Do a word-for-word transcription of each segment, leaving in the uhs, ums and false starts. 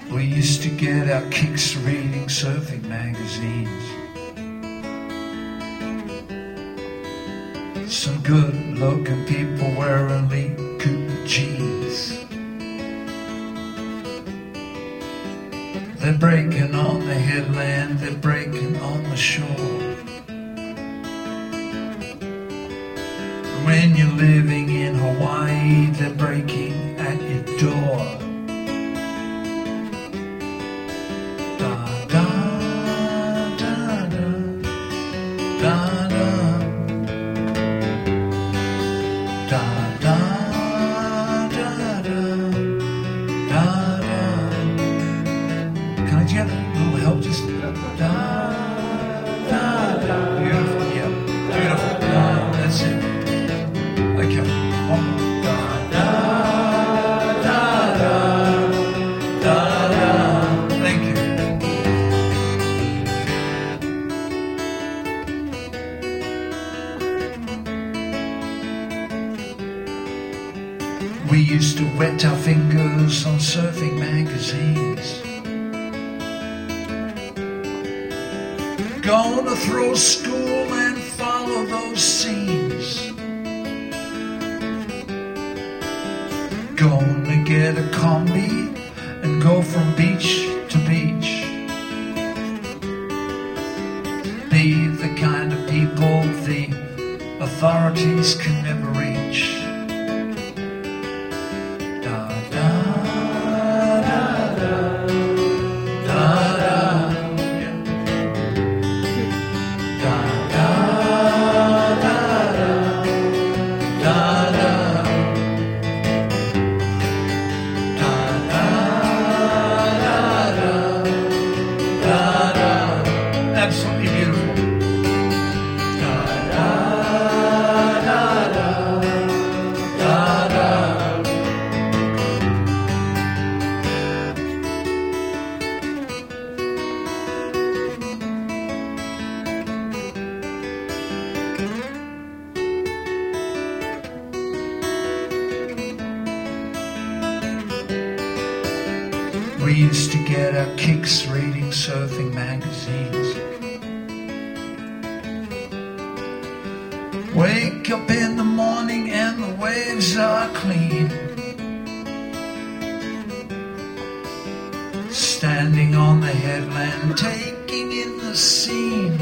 We used to get our kicks reading surfing magazines. Some good looking people wearing Lee Cooper jeans. They're breaking on the headland, they're breaking on the shore. When you're living in Hawaii, they're breaking at your door. Da da da da da da da da da da da. Can I get a little help? Just da da da. Beautiful, yeah, beautiful. Da, that's it. Okay, one more. Da da da da da da. Thank you. We used to wet our fingers on surfing magazines. Gonna throw school and follow those scenes. Gonna get a combi and go from beach to beach. Be the kind of people the authorities can never reach. Da da da da da da. Yeah. Da da da da da da. Absolutely beautiful. Da da da da da da. We used to get our kicks reading surfing magazines. Wake up in the morning and the waves are clean. Standing on the headland, taking in the scene.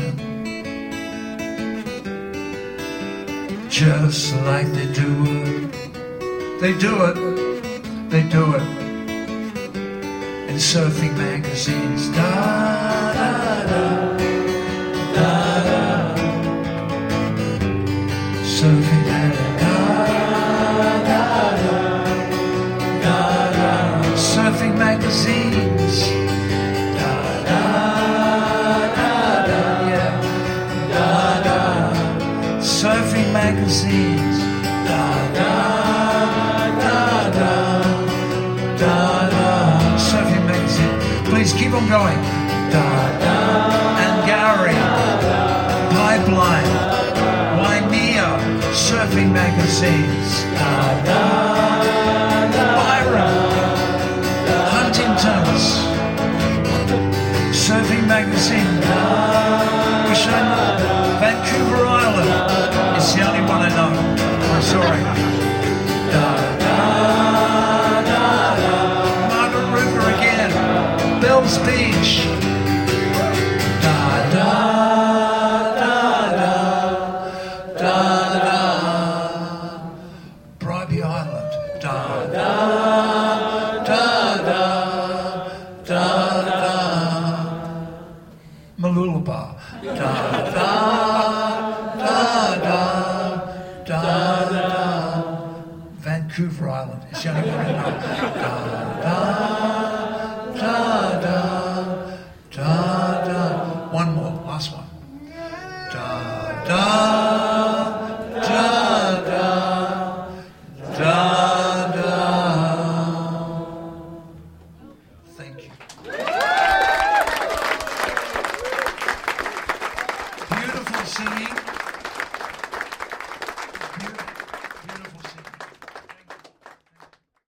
Just like they do it, they do it, they do it in surfing magazines. Da da da da da. Surfing da da da da da da. Surfing magazines. Da da da da, yeah. Da da. Surfing magazines. Da da da da da da. Surfing magazine. Please keep on going. Da da. And Gary. Pipeline. Waimea. Surfing magazines. Da da da. Byron. Huntington's. Surfing magazine. Wish I knew. Vancouver Island. It's the only one I know. I'm sorry. Da da da da. Margaret River again. Bells Beach. Da da da da da da. Bribey Island. Da da da da da da. Mooloolaba. Da da da da da da. Vancouver Island. It's the only one I know. Da da da da da da. One more, last one. Da da da da da da. Thank you. Beautiful singing.